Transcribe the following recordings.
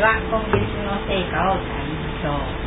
は今月の聖歌を歌いましょう。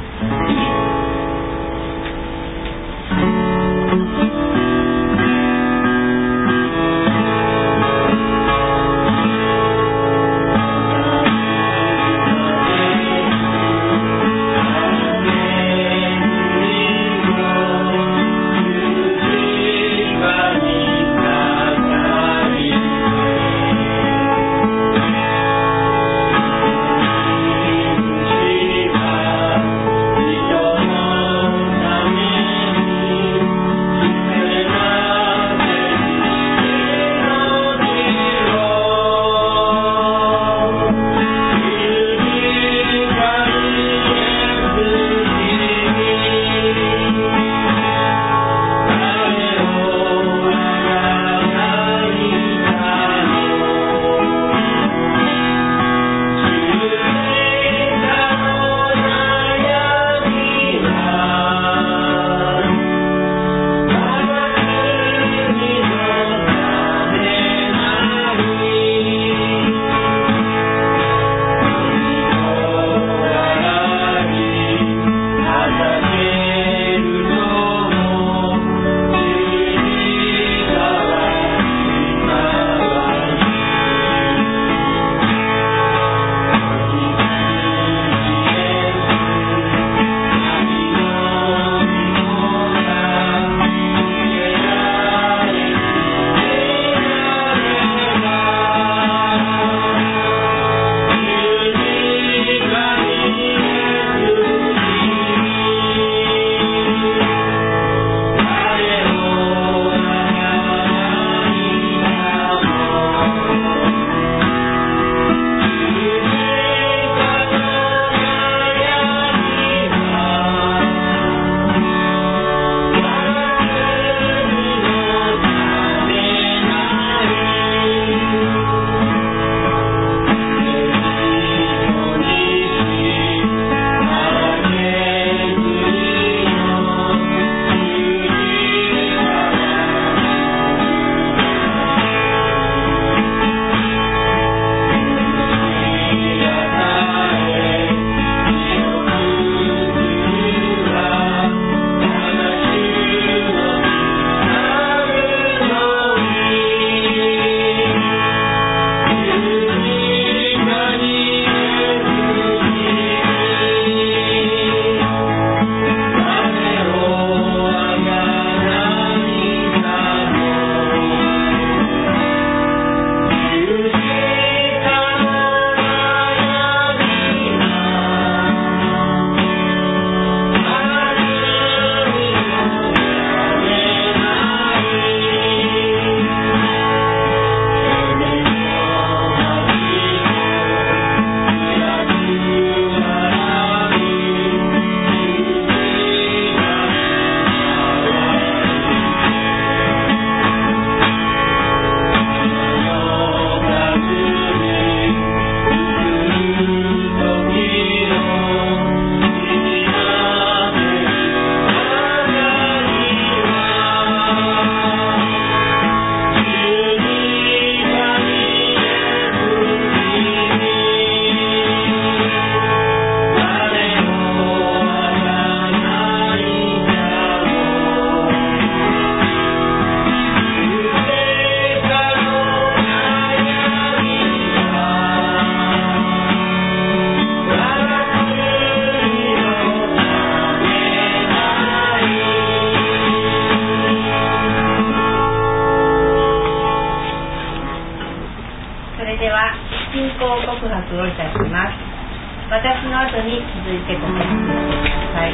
私の後に続いてごめんなさい。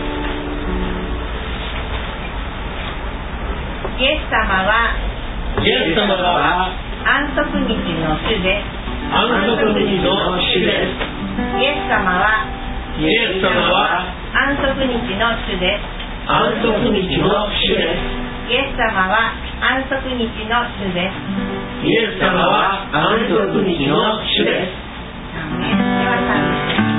イエス様は安息日の主です。イエス様は安息日の主です。イエス様は安息日の主です。 イエス様は安息日の主です。 では賛美します。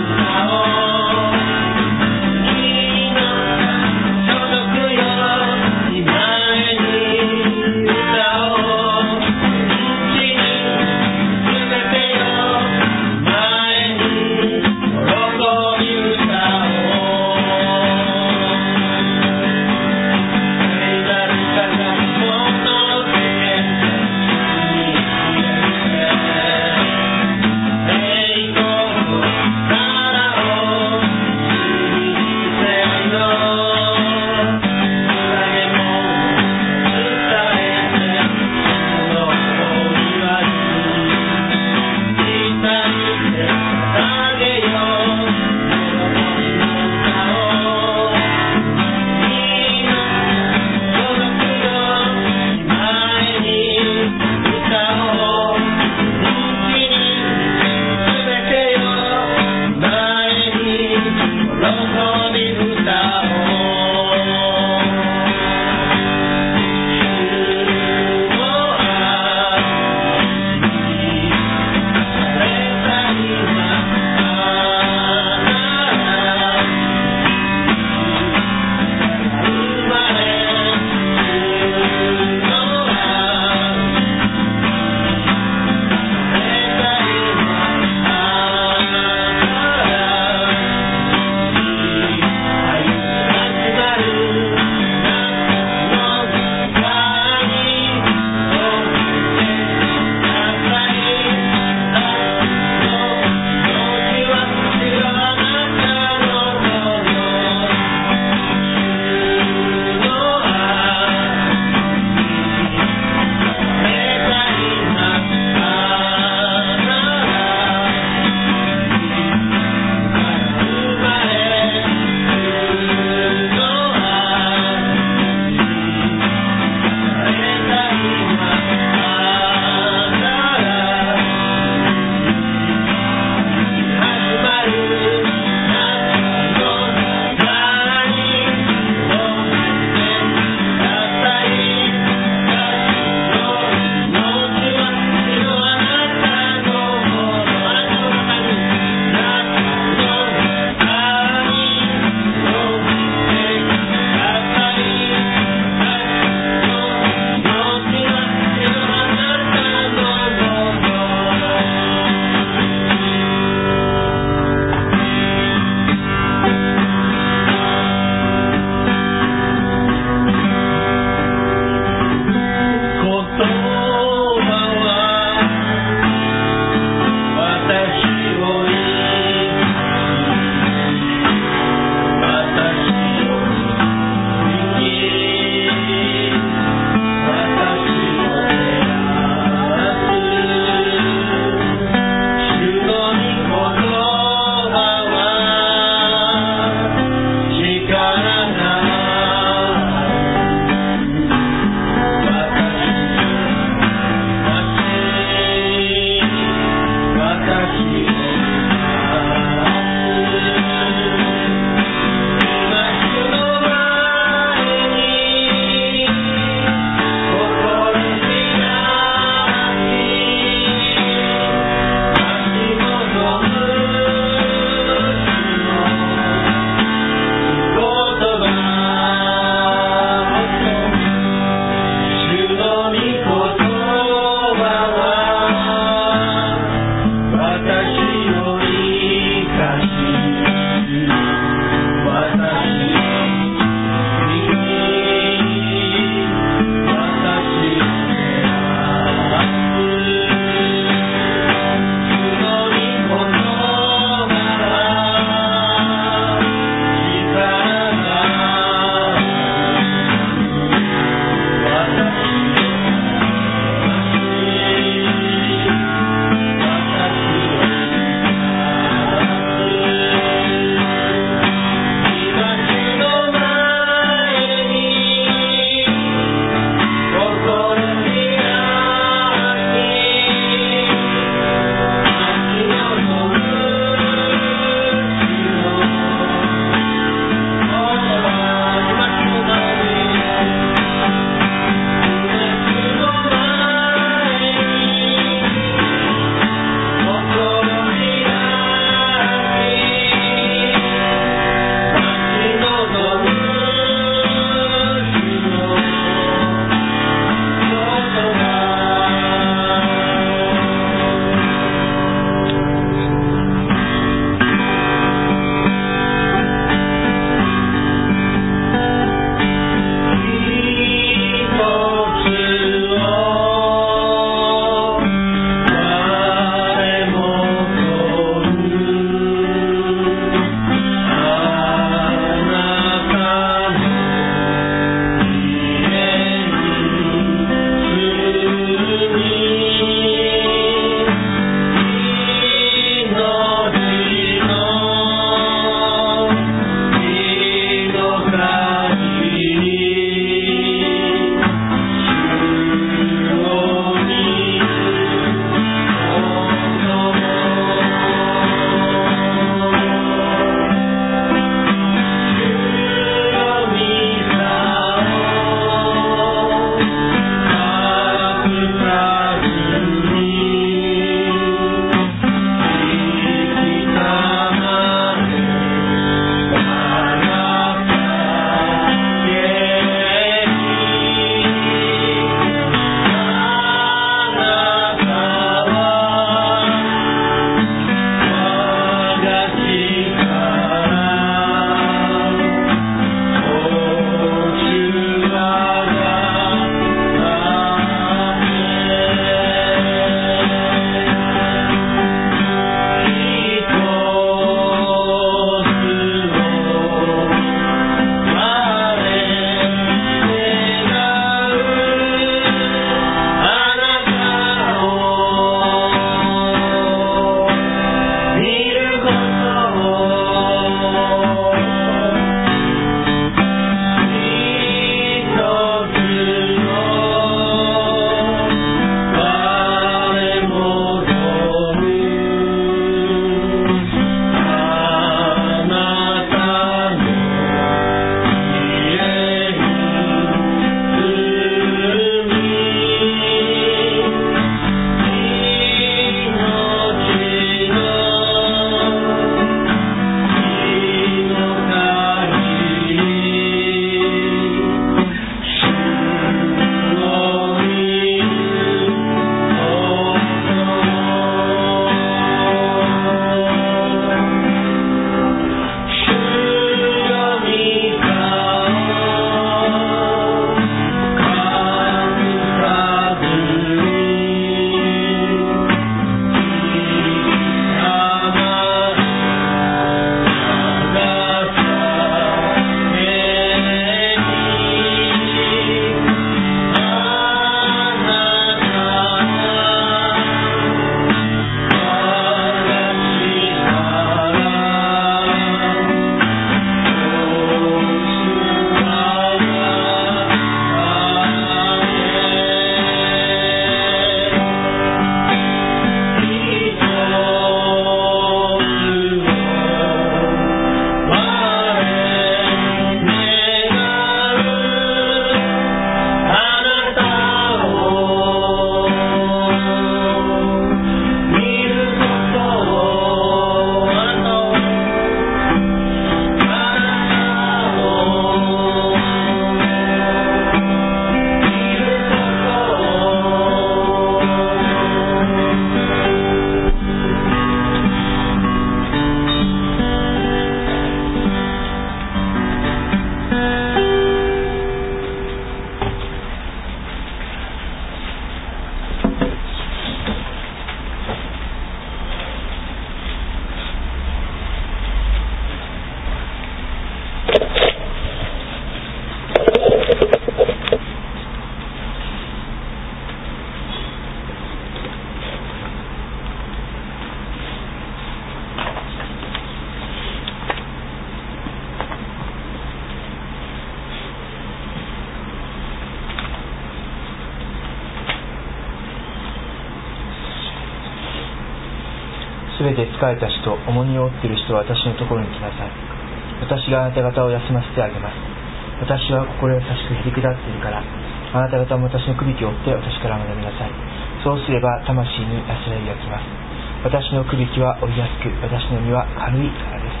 べて疲れた人、重荷を負っている人は私のところに来なさい。私があなた方を休ませてあげます。私は心優しくへりくだっているから、あなた方も私のくびきを負って私から学びなさい。そうすれば魂に安らぎがきます。私のくびきは負いやすく、私の荷は軽いからです。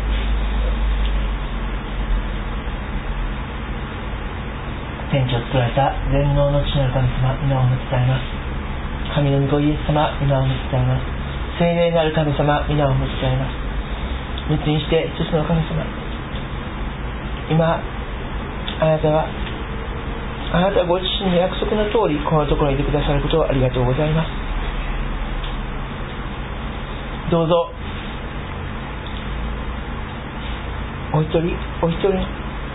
天地を作られた全能の父なる神様、皆をも伝えます。神の御子イエス様、皆をも伝えます。聖霊なる神様、皆をも伝えます。三つにして一つの神様、今あなたはあなたご自身の約束の通りこのところにいてくださることをありがとうございます。どうぞお一人お一人、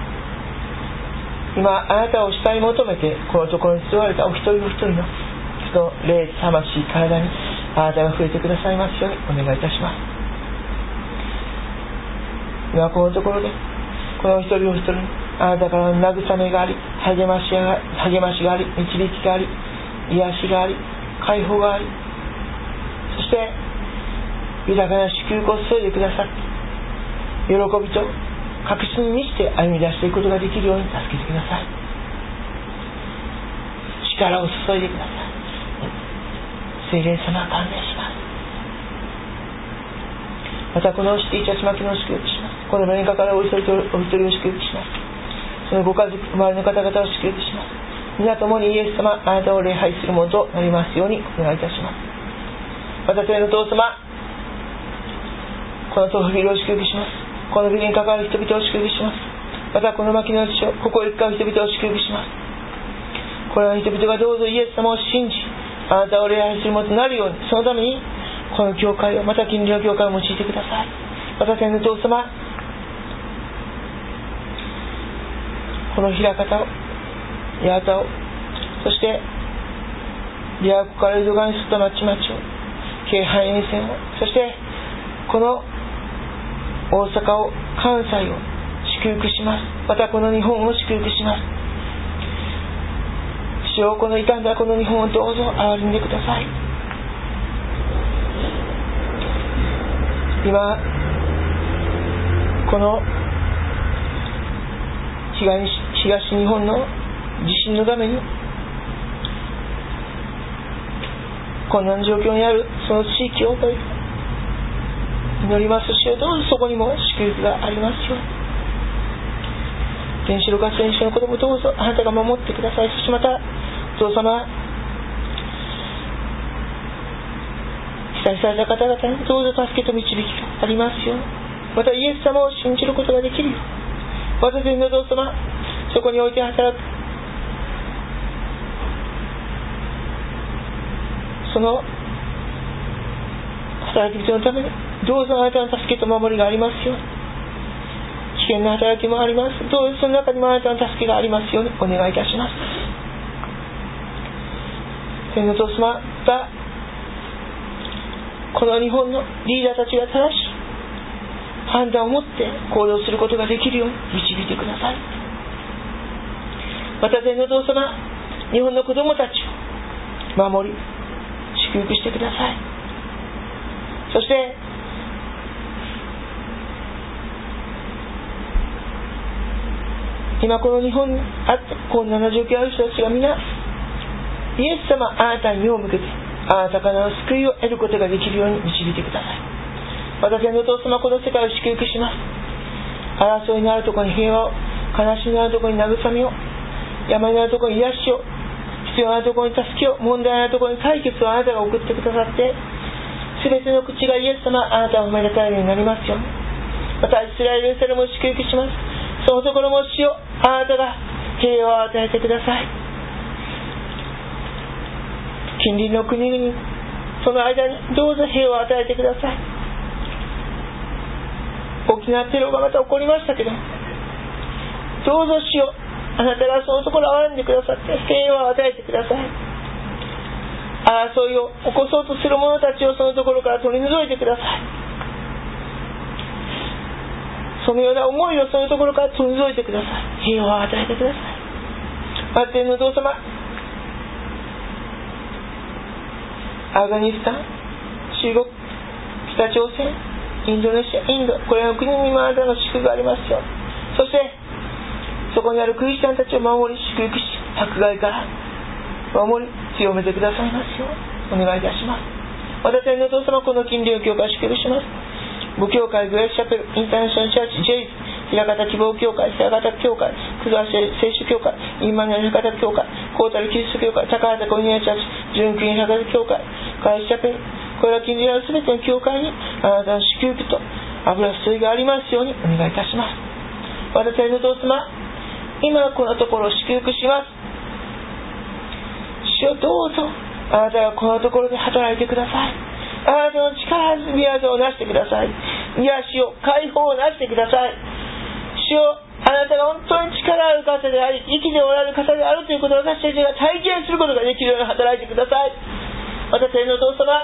今あなたを主体求めてこのところに座られたお一人お一人のその霊、魂、体にあなたが触れてくださいますようにお願いいたします。今このところでこの一人お一人にあなたからの慰めがあり、励ましがあり、導きがあり、癒しがあり、解放があり、そして豊かな祝福を注いでくださって、喜びと確信に満ちて歩み出していくことができるように助けてください。力を注いでください。聖霊様、感謝します。またこのシティチャーチ巻きの祝福します。この場にかかるお一人を祝福します。そのご家族、周りの方々を祝福します。皆ともにイエス様、あなたを礼拝するものとなりますようにお願いいたします。また天の父様、このトーフビルを祝福します。このビルに関わる人々を祝福します。またこの牧の地をここへ使う人々を祝福します。これらの人々がどうぞイエス様を信じ、あなたを礼拝するものとなるように、そのためにこの教会を、また近隣の教会を用いてください。また天の父様、この枚方を、八幡を、そして琵琶湖から江戸川に沿った町々を、京阪沿線を、そしてこの大阪を、関西を祝福します。またこの日本を祝福します。主よ、この傷んだこの日本をどうぞ憐れんでください。今この東日本の地震のために困難状況にあるその地域を祈ります。主よ、どうぞそこにも祝福がありますように。原子力発電所の子供どうぞあなたが守ってください。そしてまたお父様、被災された方々にどうぞ助けと導きがありますように。またイエス様を信じることができるように。また天の父様、そこにおいて働くその働き人のためにどうぞあなたの助けと守りがありますように。危険な働きもあります。どうぞその中にもあなたの助けがありますようにお願いいたします。天の父様がこの日本のリーダーたちが正しい判断を持って行動することができるように導いてください。また天の父様、日本の子供たちを守り祝福してください。そして今この日本にあって困難な状況ある人たちが皆イエス様、あなたに目を向けてあなたからの救いを得ることができるように導いてください。また天の父様、この世界を祝福します。争いのあるところに平和を、悲しみのあるところに慰めを、病のあるところに癒しを、必要なところに助けを、問題のあるところに解決をあなたが送ってくださって、全ての口がイエス様、あなたを褒めたたえるようになりますように。またイスラエルエルサレムを祝福します。そのところも主よ、あなたが平和を与えてください。近隣の国々、その間にどうぞ平和を与えてください。大きなテロがまた起こりましたけど、どうぞ主よ、あなたがそのところを憐れんでくださって平和を与えてください。争いを起こそうとする者たちをそのところから取り除いてください。そのような思いをそのところから取り除いてください。平和を与えてください。また天の父様、アフガニスタン、中国、北北朝鮮、インドネシア、インド、これらの国にもあなたの祝福がありますよ。そしてそこにあるクリスチャンたちを守り祝福し、迫害から守り強めてくださいますようお願いいたします。私のお父様、この近隣の教会を祝福します。母教会、グレースチャペル、インターナショナルチャーチ、ジェイズ、平方希望教会、平方教会、久沢聖書教会、インマニュエル平方教会、コータルキリスト教会、高畑コニアチャーチ、純クリーン平方教会、カイスチャペル、これら近隣のすべての教会にあなたの祝福と油注いがありますようにお願いいたします。私のお父様、今このところを祝福します。主をどうぞあなたがこのところで働いてください。あなたの力強い技をなしてください。癒しを解放をなしてください。主よ、あなたが本当に力ある方であり、生きておられる方であるということを私たちが体験することができるように働いてください。私のお父様、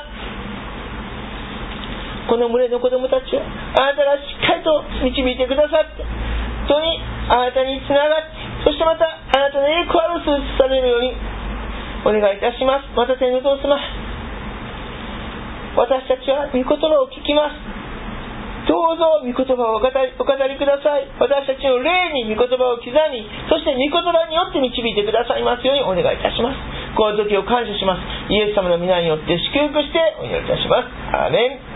この群れの子供たちをあなたがしっかりと導いてくださって、本当にあなたにつながって、そしてまたあなたの栄光ある数値されるようにお願いいたします。私のお父様、私たちは御言葉を聞きます。どうぞ御言葉をお語りください。私たちの霊に御言葉を刻み、そして御言葉によって導いてくださいますようにお願いいたします。この時を感謝します。イエス様の皆によって祝福してお祈りいたします。アーメン。